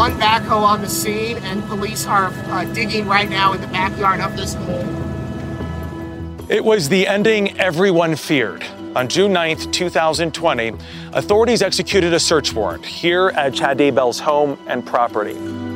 one backhoe on the scene, and police are digging right now in the backyard of this hole. It was the ending everyone feared. On June 9th, 2020, authorities executed a search warrant here at Chad Daybell's home and property.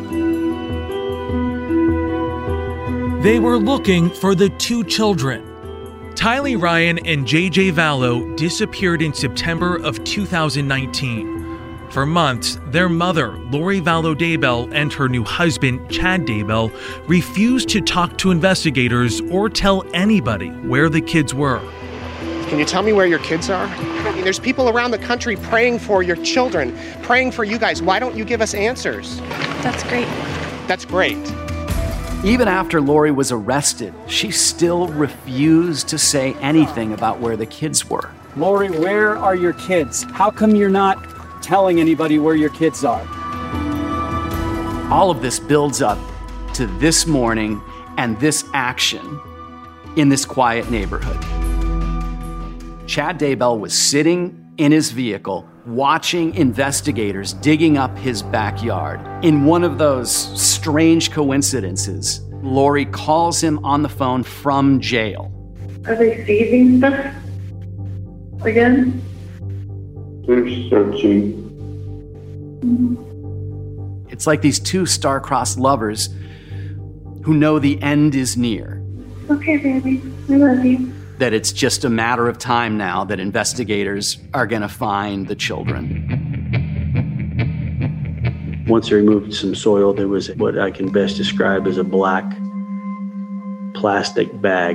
They were looking for the two children. Tylee Ryan and JJ Vallow disappeared in September of 2019. For months, their mother, Lori Vallow Daybell, and her new husband, Chad Daybell, refused to talk to investigators or tell anybody where the kids were. Can you tell me where your kids are? I mean, there's people around the country praying for your children, praying for you guys. Why don't you give us answers? That's great. That's great. Even after Lori was arrested, she still refused to say anything about where the kids were. Lori, where are your kids? How come you're not telling anybody where your kids are? All of this builds up to this morning and this action in this quiet neighborhood. Chad Daybell was sitting in his vehicle watching investigators digging up his backyard. In one of those strange coincidences, Lori calls him on the phone from jail. Are they seizing stuff again? They're searching. It's like these two star-crossed lovers who know the end is near. Okay, baby, I love you. That it's just a matter of time now that investigators are going to find the children. Once they removed some soil, there was what I can best describe as a black plastic bag.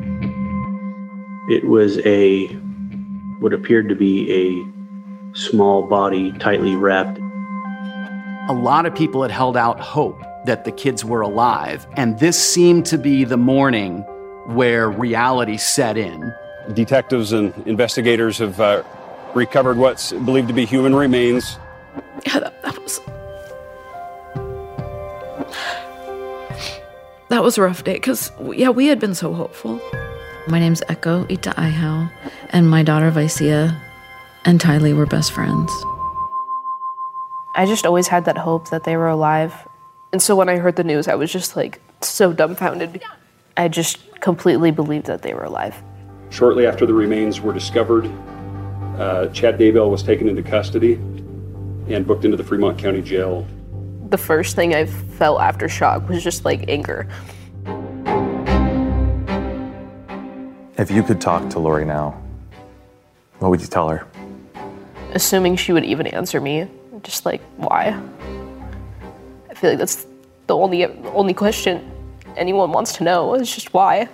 It was what appeared to be a small body tightly wrapped. A lot of people had held out hope that the kids were alive, and this seemed to be the morning where reality set in. Detectives and investigators have recovered what's believed to be human remains. Yeah, that was a rough day because, we had been so hopeful. My name's Echo Ita'aihau, and my daughter Vaisia and Tylee were best friends. I just always had that hope that they were alive. And so when I heard the news, I was just so dumbfounded. I just completely believed that they were alive. Shortly after the remains were discovered, Chad Daybell was taken into custody and booked into the Fremont County Jail. The first thing I felt after shock was just anger. If you could talk to Lori now, what would you tell her? Assuming she would even answer me, just why? I feel like that's the only question anyone wants to know, is just why.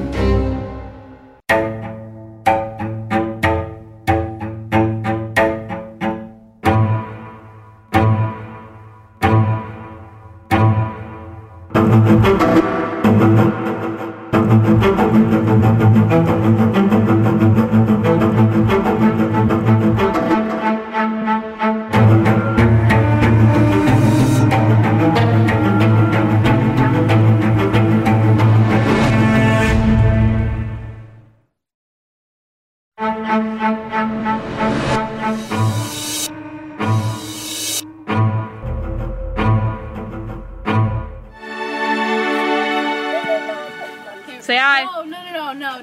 Say hi. No.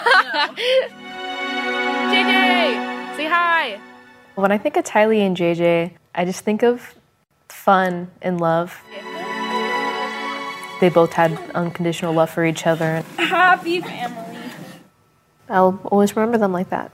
JJ, say hi. When I think of Tylee and JJ, I just think of fun and love. They both had unconditional love for each other. Happy family. I'll always remember them like that.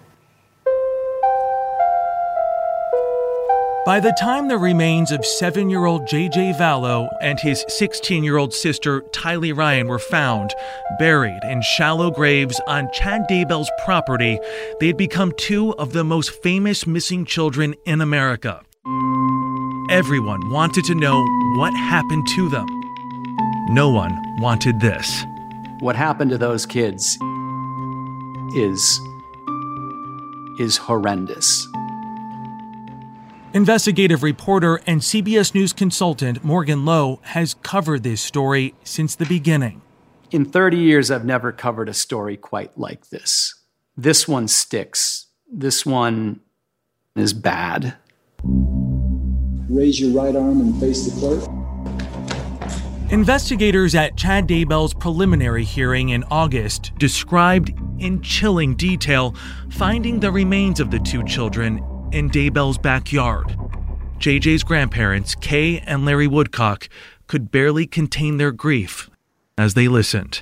By the time the remains of 7-year-old JJ Vallow and his 16-year-old sister Tylee Ryan were found, buried in shallow graves on Chad Daybell's property, they had become two of the most famous missing children in America. Everyone wanted to know what happened to them. No one wanted this. What happened to those kids is horrendous. Investigative reporter and CBS News consultant Morgan Lowe has covered this story since the beginning. In 30 years, I've never covered a story quite like this. This one sticks. This one is bad. raise your right arm and face the clerk. Investigators at Chad Daybell's preliminary hearing in August described in chilling detail finding the remains of the two children in Daybell's backyard. JJ's grandparents, Kay and Larry Woodcock, could barely contain their grief as they listened.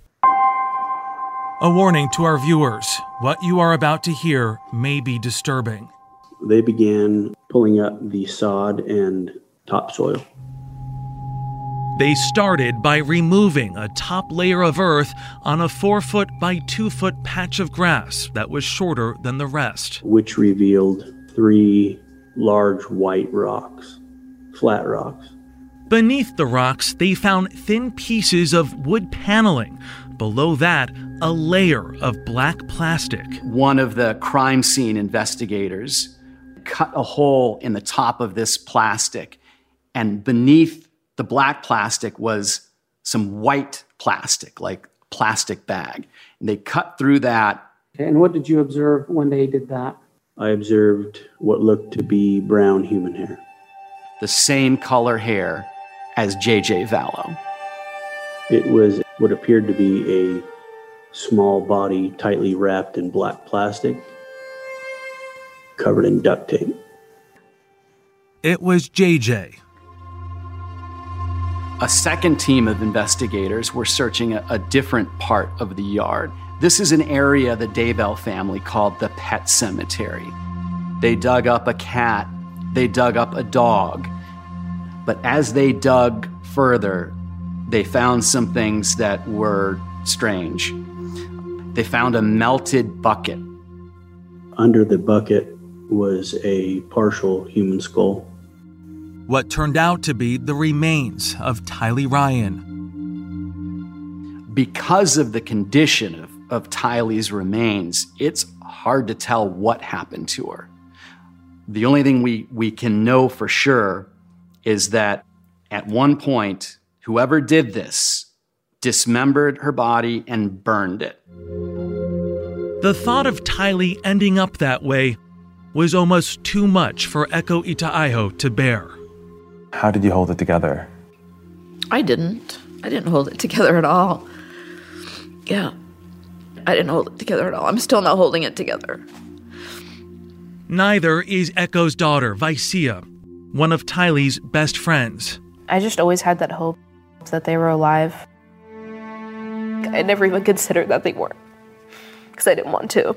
A warning to our viewers, what you are about to hear may be disturbing. They began pulling up the sod and topsoil. They started by removing a top layer of earth on a 4-foot by 2-foot patch of grass that was shorter than the rest, which revealed 3 large white rocks, flat rocks. Beneath the rocks, they found thin pieces of wood paneling. Below that, a layer of black plastic. One of the crime scene investigators cut a hole in the top of this plastic, and beneath the black plastic was some white plastic, like plastic bag. And they cut through that. And what did you observe when they did that? I observed what looked to be brown human hair. The same color hair as JJ Vallow. It was what appeared to be a small body tightly wrapped in black plastic, covered in duct tape. It was JJ. A second team of investigators were searching a different part of the yard. This is an area the Daybell family called the pet cemetery. They dug up a cat, they dug up a dog, but as they dug further, they found some things that were strange. They found a melted bucket. Under the bucket was a partial human skull. What turned out to be the remains of Tylee Ryan. Because of the condition of Tylee's remains, it's hard to tell what happened to her. The only thing we can know for sure is that at one point, whoever did this dismembered her body and burned it. The thought of Tylee ending up that way was almost too much for Echo Itaiho to bear. How did you hold it together? I didn't hold it together at all. Yeah, I didn't hold it together at all. I'm still not holding it together. Neither is Echo's daughter, Vaisia, one of Tylee's best friends. I just always had that hope that they were alive. I never even considered that they weren't, because I didn't want to.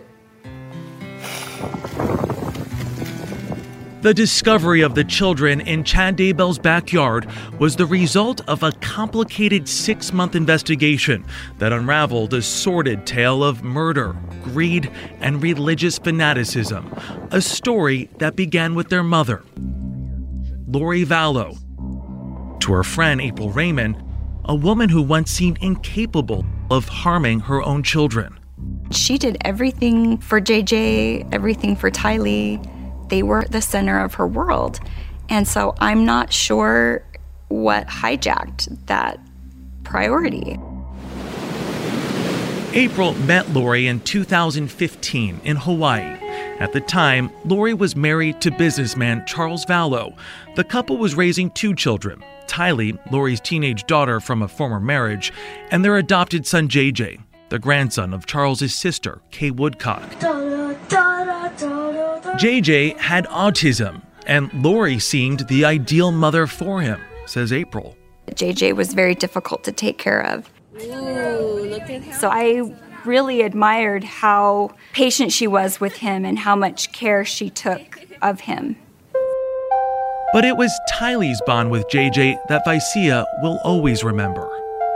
The discovery of the children in Chad Daybell's backyard was the result of a complicated 6-month investigation that unraveled a sordid tale of murder, greed, and religious fanaticism, a story that began with their mother, Lori Vallow. To her friend April Raymond, a woman who once seemed incapable of harming her own children. She did everything for JJ, everything for Tylee. They were the center of her world. And so I'm not sure what hijacked that priority. April met Lori in 2015 in Hawaii. At the time, Lori was married to businessman Charles Vallow. The couple was raising 2 children, Tylee, Lori's teenage daughter from a former marriage, and their adopted son JJ, the grandson of Charles's sister, Kay Woodcock. JJ had autism, and Lori seemed the ideal mother for him, says April. JJ was very difficult to take care of. Ooh, look at him. So I really admired how patient she was with him and how much care she took of him. But it was Tylee's bond with JJ that Vaisia will always remember.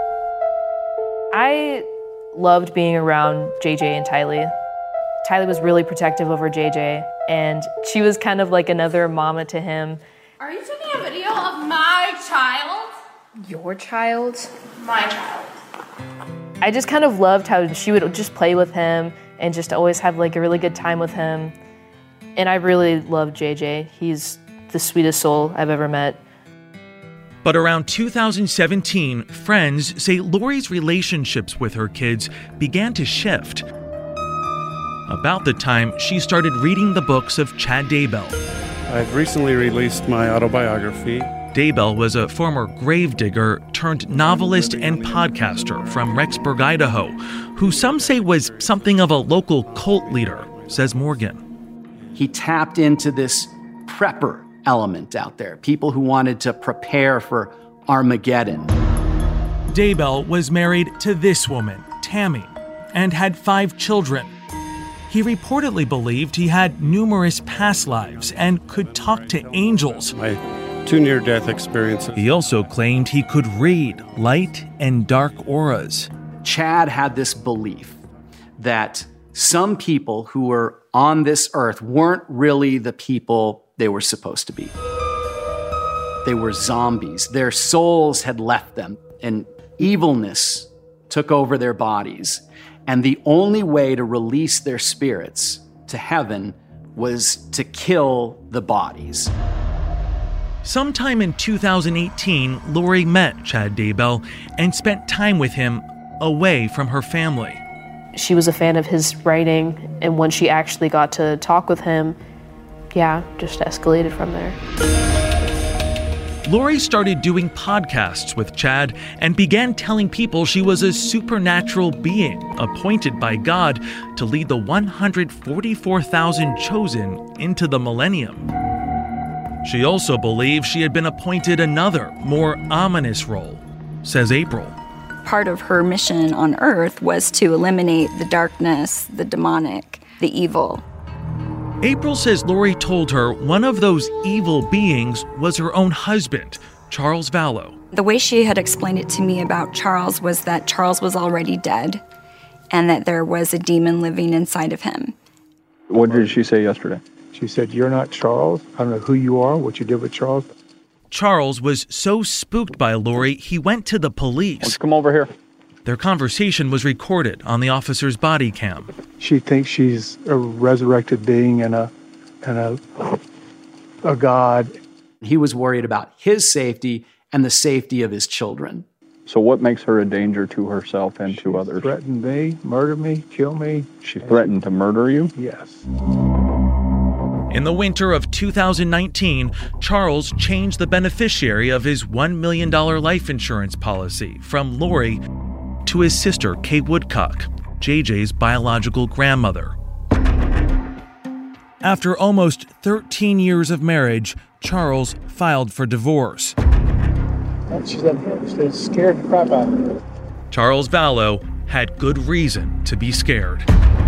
I loved being around JJ and Tylee. Tylee was really protective over JJ, and she was kind of like another mama to him. Are you taking a video of my child? Your child? My child. I just kind of loved how she would just play with him and just always have like a really good time with him. And I really loved JJ. He's the sweetest soul I've ever met. But around 2017, friends say Lori's relationships with her kids began to shift. About the time she started reading the books of Chad Daybell. I've recently released my autobiography. Daybell was a former gravedigger turned novelist and podcaster from Rexburg, Idaho, who some say was something of a local cult leader, says Morgan. He tapped into this prepper element out there, people who wanted to prepare for Armageddon. Daybell was married to this woman, Tammy, and had 5 children. He reportedly believed he had numerous past lives and could talk to angels. My 2 near-death experiences. He also claimed he could read light and dark auras. Chad had this belief that some people who were on this earth weren't really the people they were supposed to be. They were zombies. Their souls had left them, and evilness took over their bodies. And the only way to release their spirits to heaven was to kill the bodies. Sometime in 2018, Lori met Chad Daybell and spent time with him away from her family. She was a fan of his writing, and when she actually got to talk with him, just escalated from there. Lori started doing podcasts with Chad and began telling people she was a supernatural being appointed by God to lead the 144,000 chosen into the millennium. She also believed she had been appointed another, more ominous role, says April. Part of her mission on Earth was to eliminate the darkness, the demonic, the evil. April says Lori told her one of those evil beings was her own husband, Charles Vallow. The way she had explained it to me about Charles was that Charles was already dead and that there was a demon living inside of him. What did she say yesterday? She said, "You're not Charles. I don't know who you are, what you did with Charles." Charles was so spooked by Lori, he went to the police. Let's come over here. Their conversation was recorded on the officer's body cam. She thinks she's a resurrected being and a god. He was worried about his safety and the safety of his children. So what makes her a danger to herself and to others? Threatened me, murder me, kill me. She threatened to murder you? Yes. In the winter of 2019, Charles changed the beneficiary of his $1 million life insurance policy from Lori to his sister, Kay Woodcock, JJ's biological grandmother. After almost 13 years of marriage, Charles filed for divorce. She's scared the crap out of me. Charles Vallow had good reason to be scared.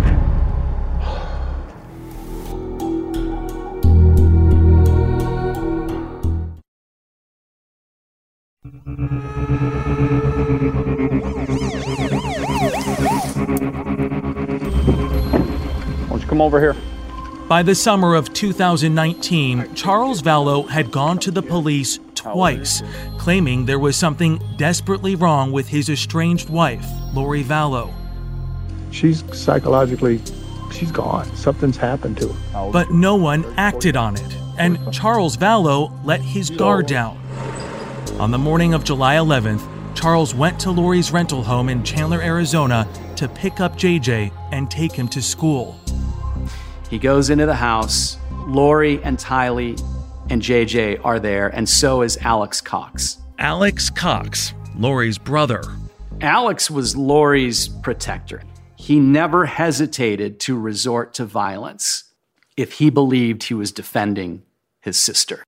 Why don't you come over here? By the summer of 2019, Charles Vallow had gone to the police twice, claiming there was something desperately wrong with his estranged wife, Lori Vallow. She's she's gone. Something's happened to her. But no one acted on it, and Charles Vallow let his guard down. On the morning of July 11th, Charles went to Lori's rental home in Chandler, Arizona to pick up JJ and take him to school. He goes into the house. Lori and Tylee and JJ are there, and so is Alex Cox. Alex Cox, Lori's brother. Alex was Lori's protector. He never hesitated to resort to violence if he believed he was defending his sister.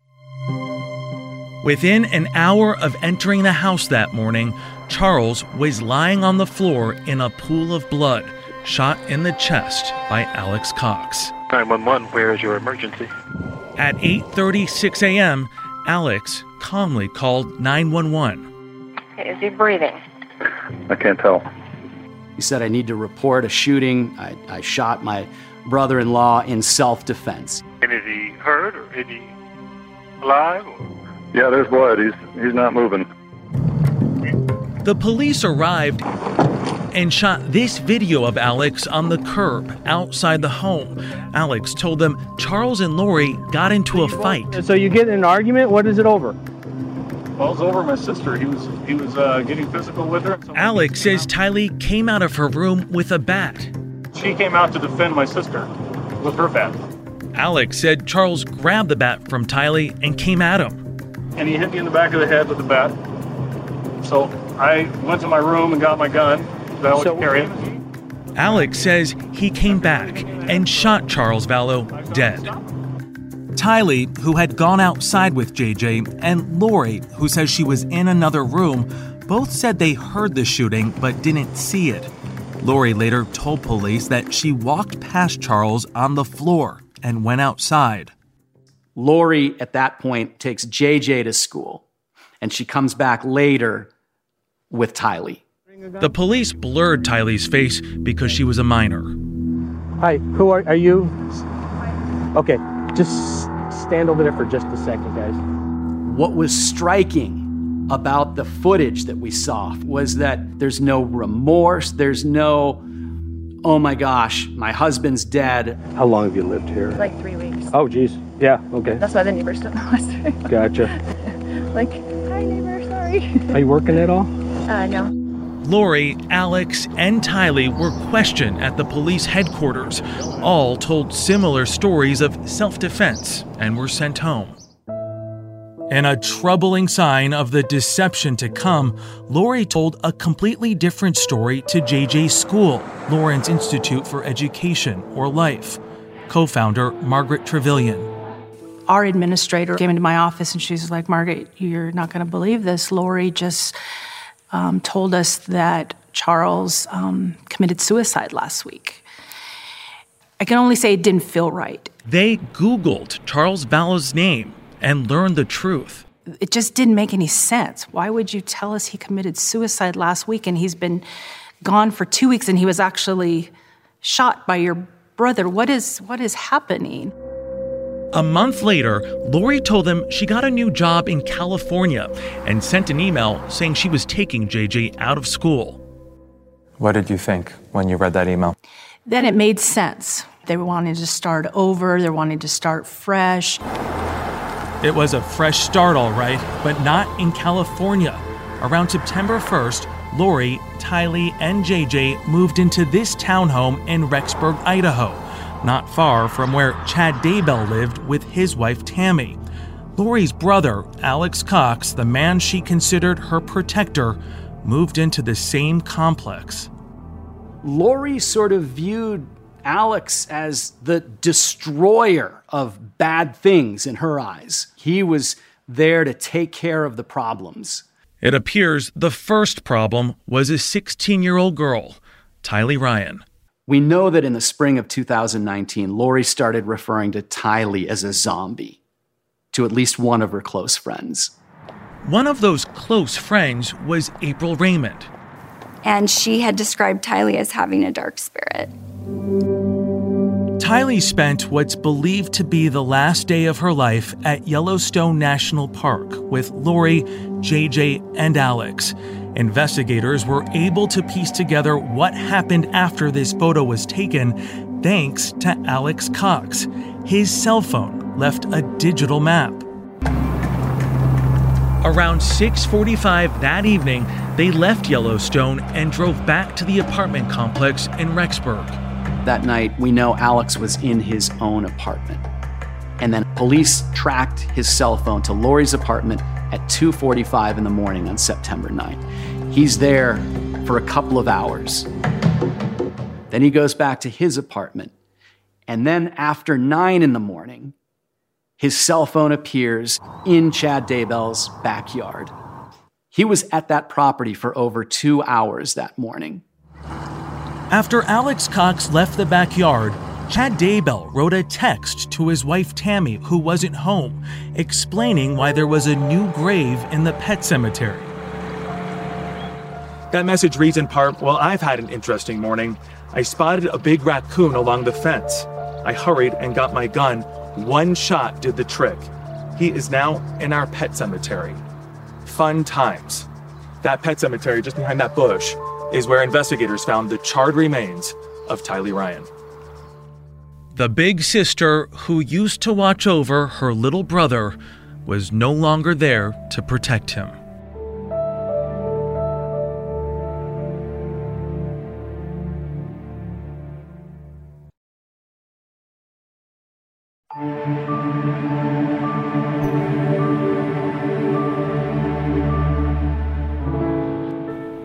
Within an hour of entering the house that morning, Charles was lying on the floor in a pool of blood, shot in the chest by Alex Cox. 911, where is your emergency? At 8:36 a.m., Alex calmly called 911. Is he breathing? I can't tell. He said, "I need to report a shooting. I shot my brother-in-law in self-defense." And is he hurt or is he alive? Yeah, there's blood. He's not moving. The police arrived and shot this video of Alex on the curb outside the home. Alex told them Charles and Lori got into a fight. So you get in an argument? What is it over? Well, it's over my sister. He was getting physical with her. Alex says Tylee came out of her room with a bat. She came out to defend my sister with her bat. Alex said Charles grabbed the bat from Tylee and came at him. And he hit me in the back of the head with the bat. So I went to my room and got my gun that I was carrying. Alex says he came back and shot Charles Vallow dead. Tylee, who had gone outside with JJ, and Lori, who says she was in another room, both said they heard the shooting but didn't see it. Lori later told police that she walked past Charles on the floor and went outside. Lori, at that point, takes JJ to school, and she comes back later with Tylee. The police blurred Tylee's face because she was a minor. Hi, who are you? Okay, just stand over there for just a second, guys. What was striking about the footage that we saw was that there's no remorse, there's no, oh my gosh, my husband's dead. How long have you lived here? Like 3 weeks. Oh, geez. Yeah, okay. That's why the neighbors don't know us. Gotcha. Like, hi neighbor, sorry. Are you working at all? No. Lori, Alex, and Tylee were questioned at the police headquarters. All told similar stories of self-defense and were sent home. In a troubling sign of the deception to come, Lori told a completely different story to JJ's school, Lawrence Institute for Education, or LIFE. Co-founder Margaret Trevelyan. Our administrator came into my office and she's like, Margaret, you're not going to believe this. Lori just told us that Charles committed suicide last week. I can only say it didn't feel right. They Googled Charles Vallow's name and learned the truth. It just didn't make any sense. Why would you tell us he committed suicide last week and he's been gone for 2 weeks and he was actually shot by your brother? What is happening? A month later, Lori told them she got a new job in California and sent an email saying she was taking JJ out of school. What did you think when you read that email? Then it made sense. They were wanting to start over, they're wanting to start fresh. It was a fresh start, all right, but not in California. Around September 1st, Lori, Tylee, and JJ moved into this townhome in Rexburg, Idaho, not far from where Chad Daybell lived with his wife Tammy. Lori's brother, Alex Cox, the man she considered her protector, moved into the same complex. Lori sort of viewed Alex as the destroyer of bad things in her eyes. He was there to take care of the problems. It appears the first problem was a 16-year-old girl, Tylee Ryan. We know that in the spring of 2019, Lori started referring to Tylee as a zombie to at least one of her close friends. One of those close friends was April Raymond. And she had described Tylee as having a dark spirit. Tylee spent what's believed to be the last day of her life at Yellowstone National Park with Lori, JJ, and Alex. Investigators were able to piece together what happened after this photo was taken thanks to Alex Cox. His cell phone left a digital map. Around 6:45 that evening, they left Yellowstone and drove back to the apartment complex in Rexburg. That night, we know Alex was in his own apartment. And then police tracked his cell phone to Lori's apartment at 2:45 in the morning on September 9th. He's there for a couple of hours. Then he goes back to his apartment. And then after 9 in the morning, his cell phone appears in Chad Daybell's backyard. He was at that property for over 2 hours that morning. After Alex Cox left the backyard, Chad Daybell wrote a text to his wife Tammy, who wasn't home, explaining why there was a new grave in the pet cemetery. That message reads in part, "Well, I've had an interesting morning. I spotted a big raccoon along the fence. I hurried and got my gun. One shot did the trick. He is now in our pet cemetery. Fun times." That pet cemetery just behind that bush is where investigators found the charred remains of Tylee Ryan. The big sister who used to watch over her little brother was no longer there to protect him.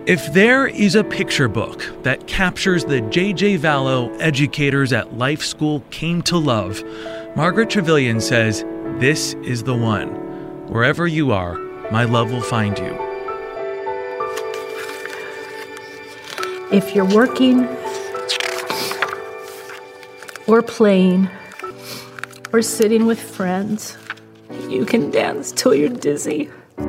If there is a picture book that captures the J.J. Vallow educators at Life School came to love, Margaret Trevelyan says this is the one. Wherever you are, my love will find you. If you're working or playing or sitting with friends, you can dance till you're dizzy.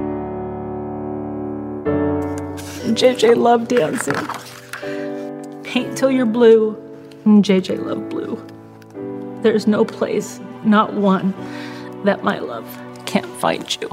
JJ loved dancing. Paint till you're blue, and JJ loved blue. There's no place, not one, that my love can't find you.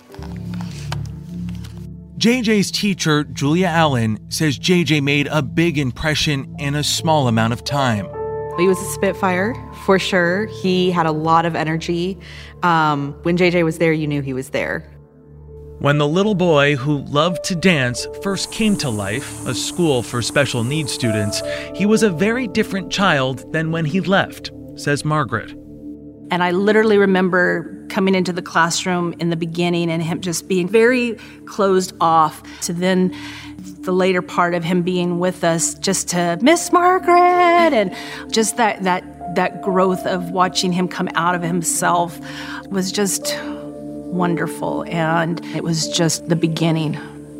JJ's teacher, Julia Allen, says JJ made a big impression in a small amount of time. He was a Spitfire, for sure. He had a lot of energy. When JJ was there, you knew he was there. When the little boy who loved to dance first came to Life, a school for special needs students, he was a very different child than when he left, says Margaret. And I literally remember coming into the classroom in the beginning and him just being very closed off, to then the later part of him being with us just to Miss Margaret, and just that growth of watching him come out of himself was just wonderful. And it was just the beginning.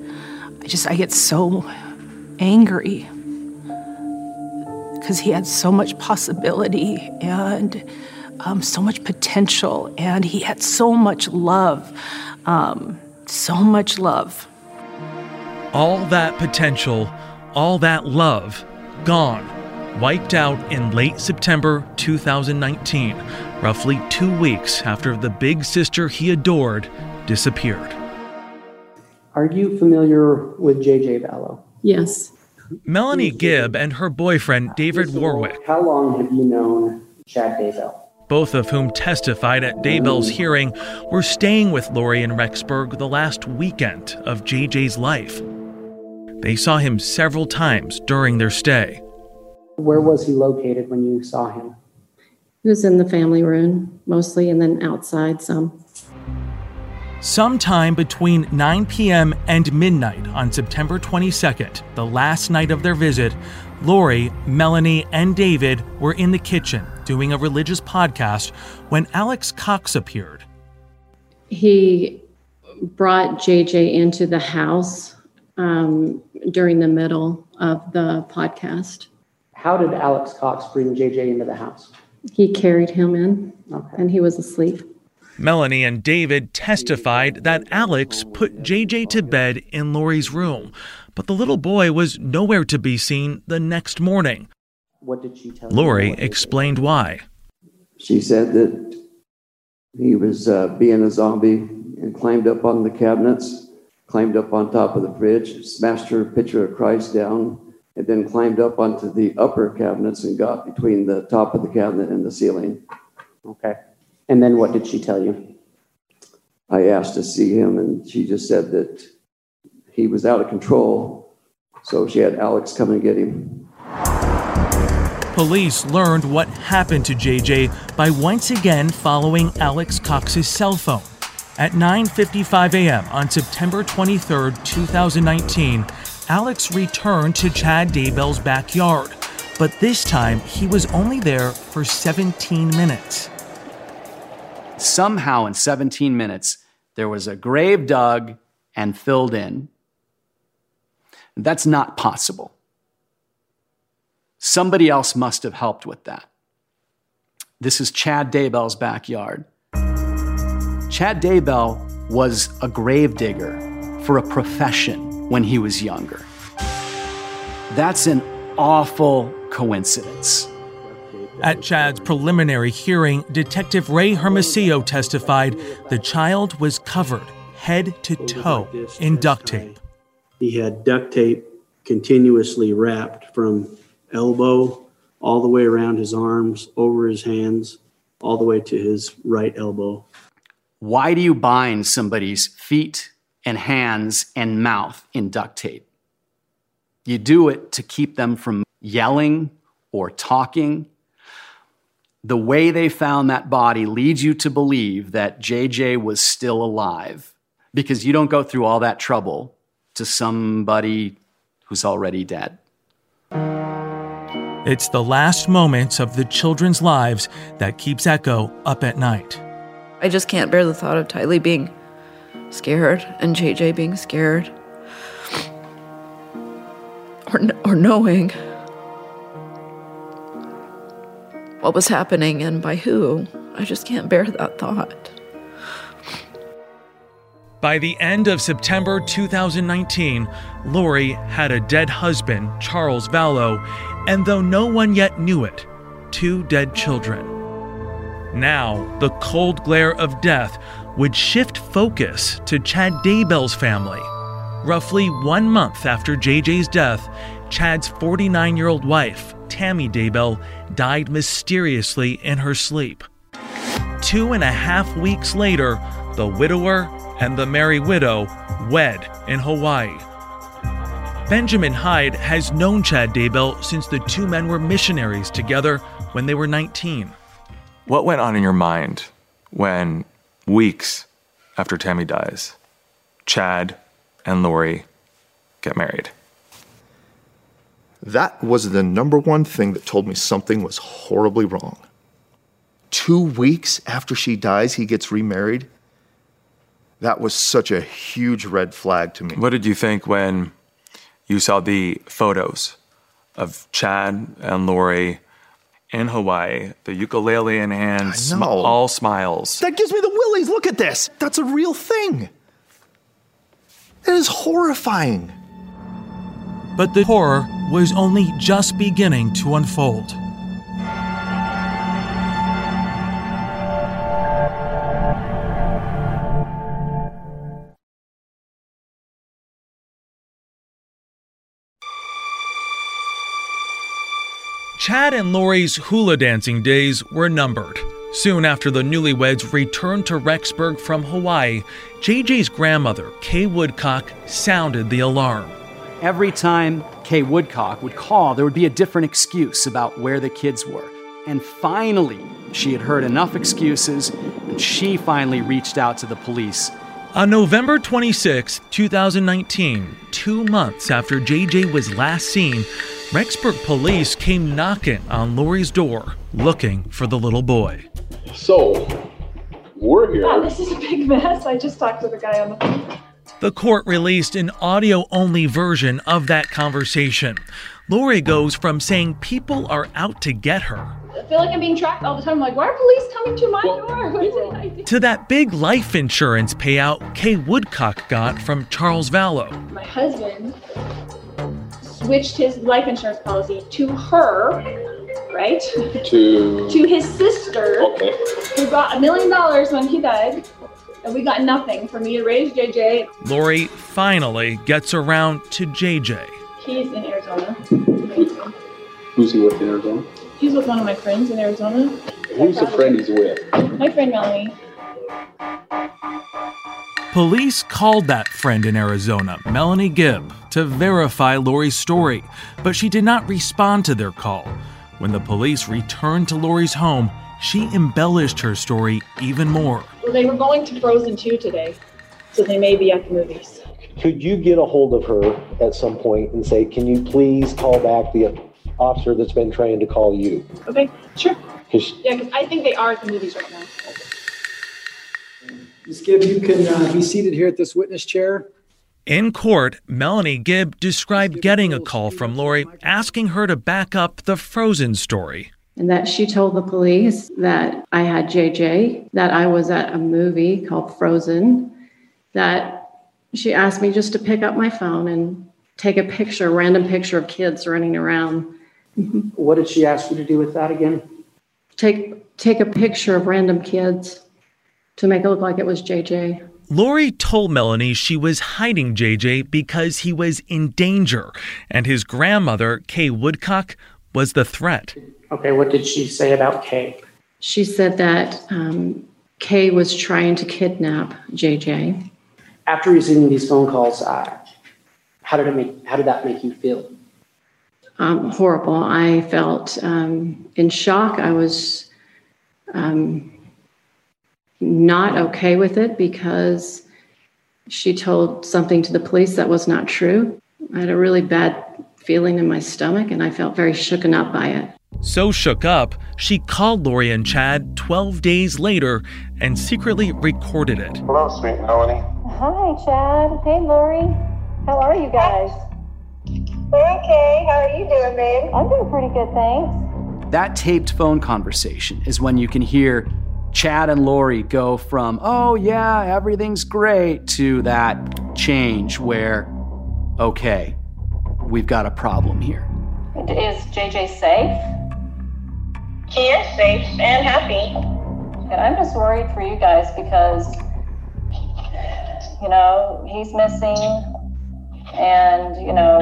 I get so angry because he had so much possibility and so much potential, and he had so much love, so much love. All that potential, all that love, gone, wiped out in late September 2019, roughly 2 weeks after the big sister he adored disappeared. Are you familiar with J.J. Vallow? Yes. Melanie Gibb and her boyfriend, David Warwick. How long have you known Chad Daybell? Both of whom testified at Daybell's hearing, were staying with Lori in Rexburg the last weekend of JJ's life. They saw him several times during their stay. Where was he located when you saw him? He was in the family room, mostly, and then outside some. Sometime between 9 p.m. and midnight on September 22nd, the last night of their visit, Lori, Melanie, and David were in the kitchen doing a religious podcast when Alex Cox appeared. He brought JJ into the house during the middle of the podcast. How did Alex Cox bring JJ into the house? He carried him in, and he was asleep. Melanie and David testified that Alex put JJ to bed in Lori's room, but the little boy was nowhere to be seen the next morning. What did she tell you? Lori explained why. She said that he was being a zombie and climbed up on the cabinets, climbed up on top of the fridge, smashed her picture of Christ down, and then climbed up onto the upper cabinets and got between the top of the cabinet and the ceiling. Okay. And then what did she tell you? I asked to see him, and she just said that he was out of control, so she had Alex come and get him. Police learned what happened to JJ by once again following Alex Cox's cell phone. At 9:55 a.m. on September 23, 2019, Alex returned to Chad Daybell's backyard, but this time he was only there for 17 minutes. Somehow in 17 minutes, there was a grave dug and filled in. That's not possible. Somebody else must have helped with that. This is Chad Daybell's backyard. Chad Daybell was a grave digger for a profession when he was younger. That's an awful coincidence. At Chad's preliminary hearing, Detective Ray Hermosillo testified the child was covered head to toe in duct tape. He had duct tape continuously wrapped from elbow all the way around his arms, over his hands, all the way to his right elbow. Why do you bind somebody's feet and hands and mouth in duct tape? You do it to keep them from yelling or talking. The way they found that body leads you to believe that JJ was still alive, because you don't go through all that trouble to somebody who's already dead. It's the last moments of the children's lives that keeps Echo up at night. I just can't bear the thought of Tylee being scared and JJ being scared. Or knowing what was happening and by who. I just can't bear that thought. By the end of September 2019, Lori had a dead husband, Charles Vallow, and though no one yet knew it, 2 dead children. Now, the cold glare of death would shift focus to Chad Daybell's family. Roughly 1 month after JJ's death, Chad's 49-year-old wife, Tammy Daybell, died mysteriously in her sleep. 2.5 weeks later, the widower and the merry widow wed in Hawaii. Benjamin Hyde has known Chad Daybell since the 2 men were missionaries together when they were 19. What went on in your mind when, weeks after Tammy dies, Chad and Lori get married? That was the number one thing that told me something was horribly wrong. 2 weeks after she dies, he gets remarried. That was such a huge red flag to me. What did you think when you saw the photos of Chad and Lori in Hawaii, the ukulele in hand, all smiles? That gives me the willies. Look at this. That's a real thing. That is horrifying. But the horror was only just beginning to unfold. Chad and Lori's hula dancing days were numbered. Soon after the newlyweds returned to Rexburg from Hawaii, JJ's grandmother, Kay Woodcock, sounded the alarm. Every time Kay Woodcock would call, there would be a different excuse about where the kids were. And finally, she had heard enough excuses, and she finally reached out to the police. On November 26, 2019, 2 months after JJ was last seen, Rexburg police came knocking on Lori's door, looking for the little boy. So, we're here. Yeah, this is a big mess. I just talked to the guy on the phone. The court released an audio-only version of that conversation. Lori goes from saying people are out to get her I feel like I'm being tracked all the time. I'm like, why are police coming to my door? What did I do? to that big life insurance payout Kay Woodcock got from Charles Vallow. My husband switched his life insurance policy to her, right? To his sister, okay, who got $1 million when he died. And we got nothing for me to raise JJ. Lori finally gets around to JJ. He's in Arizona. Who's he with in Arizona? He's with one of my friends in Arizona. Who's the friend he's with? My friend Melanie. Police called that friend in Arizona, Melanie Gibb, to verify Lori's story, but she did not respond to their call. When the police returned to Lori's home, she embellished her story even more. Well, they were going to Frozen 2 today, so they may be at the movies. Could you get a hold of her at some point and say, can you please call back the officer that's been trying to call you? Okay, sure. Yeah, because I think they are at the movies right now. Ms. Gibb, you can be seated here at this witness chair. In court, Melanie Gibb described getting a call from Lori asking her to back up the Frozen story. And that she told the police that I had JJ, that I was at a movie called Frozen, that she asked me just to pick up my phone and take a picture, a random picture of kids running around. What did she ask you to do with that again? Take a picture of random kids to make it look like it was JJ. Lori told Melanie she was hiding JJ because he was in danger, and his grandmother, Kay Woodcock, was the threat. Okay, what did she say about Kay? She said that Kay was trying to kidnap JJ. After receiving these phone calls, how did that make you feel? Horrible. I felt in shock. I was not okay with it because she told something to the police that was not true. I had a really bad feeling in my stomach, and I felt very shooken up by it. So shook up, she called Lori and Chad 12 days later and secretly recorded it. Hello, sweet Melanie. Hi, Chad. Hey, Lori. How are you guys? We're okay. How are you doing, babe? I'm doing pretty good, thanks. That taped phone conversation is when you can hear Chad and Lori go from, oh yeah, everything's great, to that change where, okay, we've got a problem here. Is JJ safe? He is safe and happy. And I'm just worried for you guys because, you know, he's missing and, you know.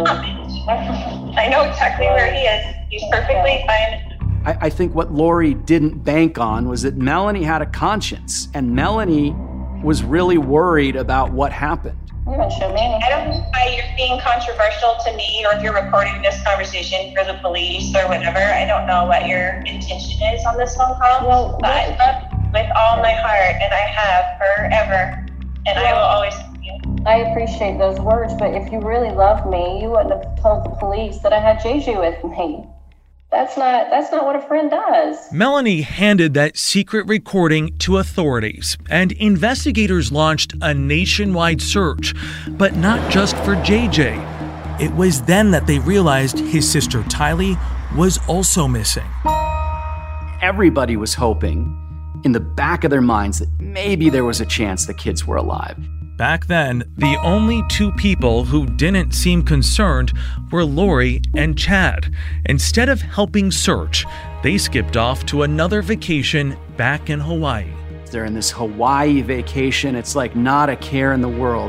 I know exactly where he is. He's perfectly fine. I think what Lori didn't bank on was that Melanie had a conscience, and Melanie was really worried about what happened. You haven't shown me anything. I don't know why you're being controversial to me, or if you're recording this conversation for the police or whatever. I don't know what your intention is on this phone call. Well, but I love with all my heart, and I have forever, and I will always love you. I appreciate those words, but if you really loved me, you wouldn't have told the police that I had JJ with me. That's not what a friend does. Melanie handed that secret recording to authorities, and investigators launched a nationwide search, but not just for JJ. It was then that they realized his sister Tylee was also missing. Everybody was hoping in the back of their minds that maybe there was a chance the kids were alive. Back then, the only two people who didn't seem concerned were Lori and Chad. Instead of helping search, they skipped off to another vacation back in Hawaii. They're in this Hawaii vacation. It's like not a care in the world.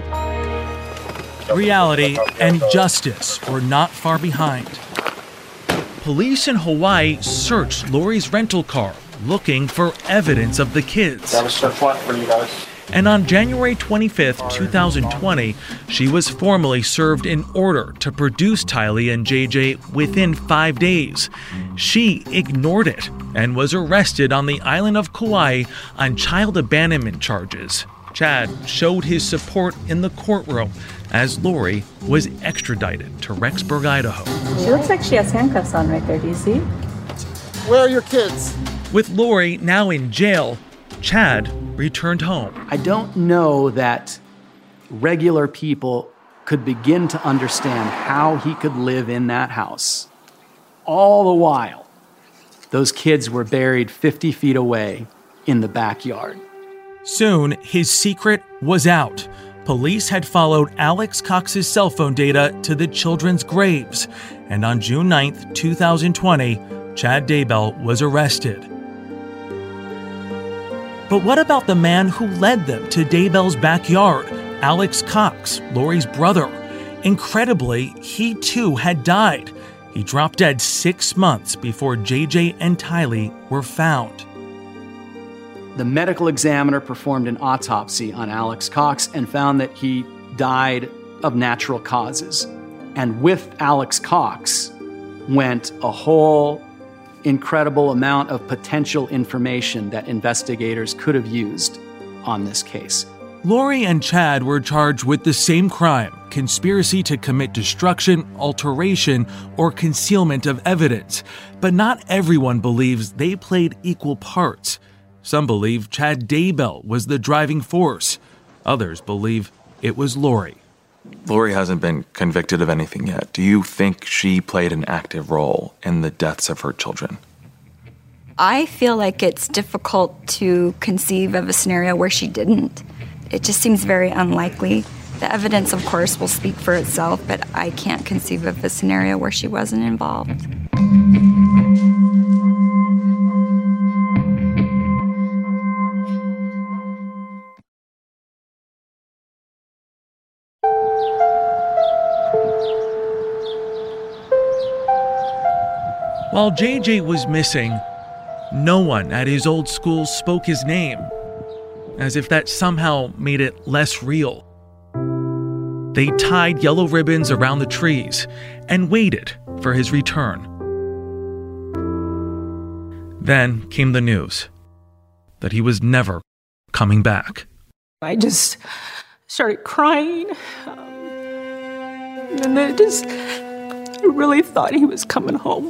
Reality and justice were not far behind. Police in Hawaii searched Lori's rental car, looking for evidence of the kids. That was so fun for you guys. And on January 25th, 2020, she was formally served an order to produce Tylee and JJ within 5 days. She ignored it and was arrested on the island of Kauai on child abandonment charges. Chad showed his support in the courtroom as Lori was extradited to Rexburg, Idaho. She looks like she has handcuffs on right there. Do you see? Where are your kids? With Lori now in jail, Chad returned home. I don't know that regular people could begin to understand how he could live in that house. All the while, those kids were buried 50 feet away in the backyard. Soon, his secret was out. Police had followed Alex Cox's cell phone data to the children's graves. And on June 9th, 2020, Chad Daybell was arrested. But what about the man who led them to Daybell's backyard, Alex Cox, Lori's brother? Incredibly, he too had died. He dropped dead 6 months before JJ and Tylee were found. The medical examiner performed an autopsy on Alex Cox and found that he died of natural causes. And with Alex Cox went a whole incredible amount of potential information that investigators could have used on this case. Lori and Chad were charged with the same crime, conspiracy to commit destruction, alteration, or concealment of evidence. But not everyone believes they played equal parts. Some believe Chad Daybell was the driving force. Others believe it was Lori. Lori hasn't been convicted of anything yet. Do you think she played an active role in the deaths of her children? I feel like it's difficult to conceive of a scenario where she didn't. It just seems very unlikely. The evidence, of course, will speak for itself, but I can't conceive of a scenario where she wasn't involved. While JJ was missing, no one at his old school spoke his name, as if that somehow made it less real. They tied yellow ribbons around the trees and waited for his return. Then came the news that he was never coming back. I just started crying. And I really thought he was coming home.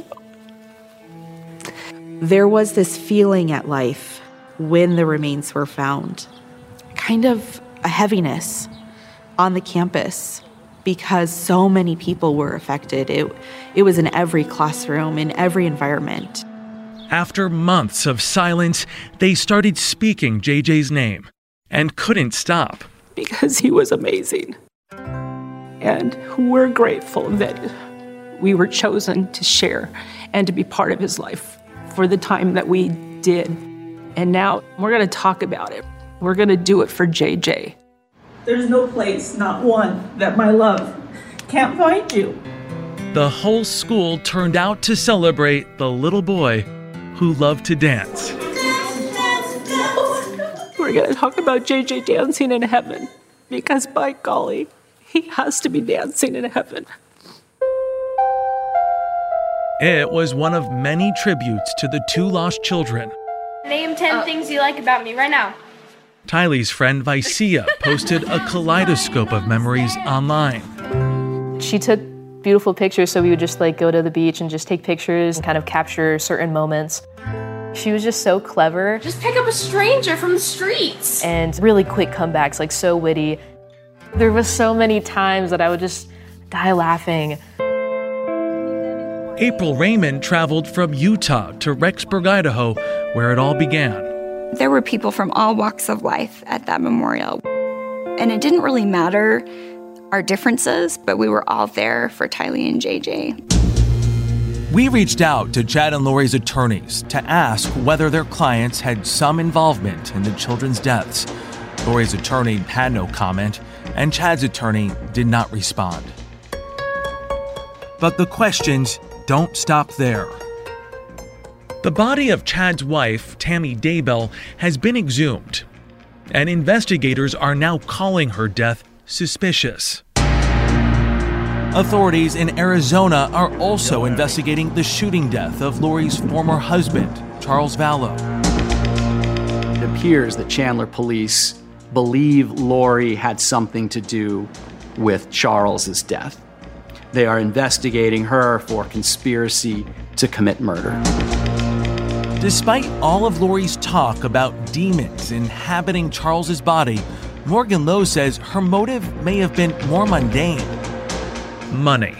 There was this feeling at Life when the remains were found, kind of a heaviness on the campus because so many people were affected. It was in every classroom, in every environment. After months of silence, they started speaking JJ's name and couldn't stop. Because he was amazing. And we're grateful that we were chosen to share and to be part of his life for the time that we did. And now we're going to talk about it. We're going to do it for JJ. There's no place, not one, that my love can't find you. The whole school turned out to celebrate the little boy who loved to dance. We're going to talk about JJ dancing in heaven because, by golly, he has to be dancing in heaven. It was one of many tributes to the two lost children. Name 10 things you like about me right now. Tylee's friend Vicea posted a kaleidoscope of memories online. She took beautiful pictures, so we would just go to the beach and just take pictures and kind of capture certain moments. She was just so clever. Just pick up a stranger from the streets. And really quick comebacks, so witty. There was so many times that I would just die laughing. April Raymond traveled from Utah to Rexburg, Idaho, where it all began. There were people from all walks of life at that memorial. And it didn't really matter our differences, but we were all there for Tylee and JJ. We reached out to Chad and Lori's attorneys to ask whether their clients had some involvement in the children's deaths. Lori's attorney had no comment, and Chad's attorney did not respond. But the questions don't stop there. The body of Chad's wife, Tammy Daybell, has been exhumed, and investigators are now calling her death suspicious. Authorities in Arizona are also investigating the shooting death of Lori's former husband, Charles Vallow. It appears that Chandler police believe Lori had something to do with Charles's death. They are investigating her for conspiracy to commit murder. Despite all of Lori's talk about demons inhabiting Charles's body, Morgan Lowe says her motive may have been more mundane. Money.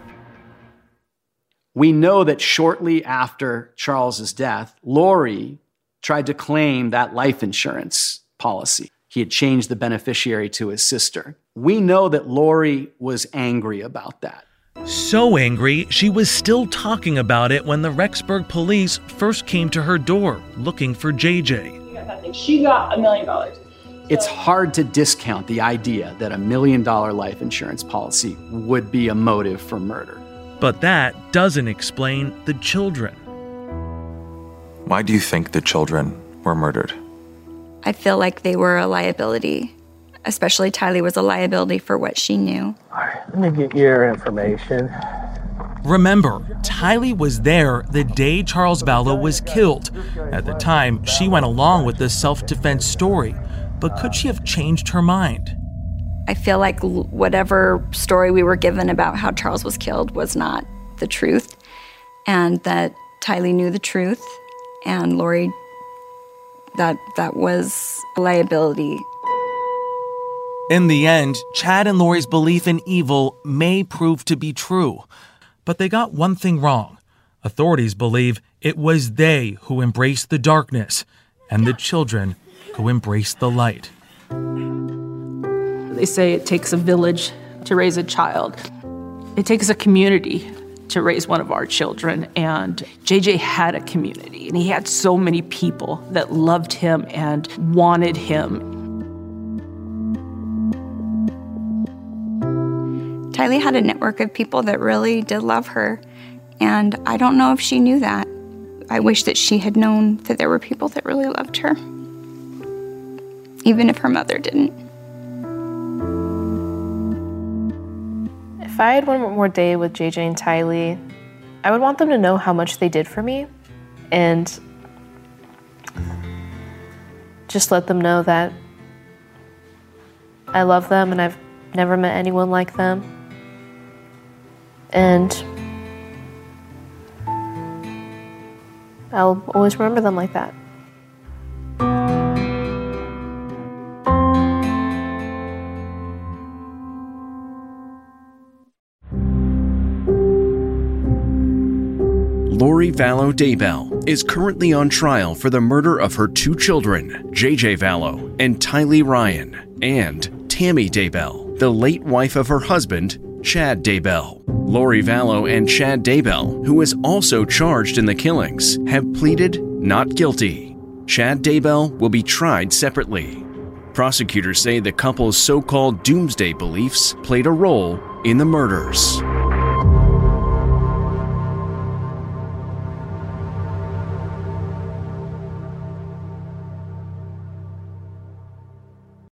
We know that shortly after Charles's death, Lori tried to claim that life insurance policy. He had changed the beneficiary to his sister. We know that Lori was angry about that. So angry, she was still talking about it when the Rexburg police first came to her door looking for JJ. She got $1 million. It's hard to discount the idea that $1 million life insurance policy would be a motive for murder. But that doesn't explain the children. Why do you think the children were murdered? I feel like they were a liability. Especially Tylee was a liability for what she knew. All right, let me get your information. Remember, Tylee was there the day Charles Vallow was killed. At the time, she went along with the self-defense story, but could she have changed her mind? I feel like whatever story we were given about how Charles was killed was not the truth, and that Tylee knew the truth, and Lori, that was a liability. In the end, Chad and Lori's belief in evil may prove to be true, but they got one thing wrong. Authorities believe it was they who embraced the darkness and the children who embraced the light. They say it takes a village to raise a child. It takes a community to raise one of our children, and JJ had a community, and he had so many people that loved him and wanted him. Tylee had a network of people that really did love her, and I don't know if she knew that. I wish that she had known that there were people that really loved her, even if her mother didn't. If I had one more day with JJ and Tylee, I would want them to know how much they did for me, and just let them know that I love them and I've never met anyone like them. And I'll always remember them like that. Lori Vallow Daybell is currently on trial for the murder of her 2 children, JJ Vallow and Tylee Ryan, and Tammy Daybell, the late wife of her husband, Chad Daybell. Lori Vallow and Chad Daybell, who is also charged in the killings, have pleaded not guilty. Chad Daybell will be tried separately. Prosecutors say the couple's so-called doomsday beliefs played a role in the murders.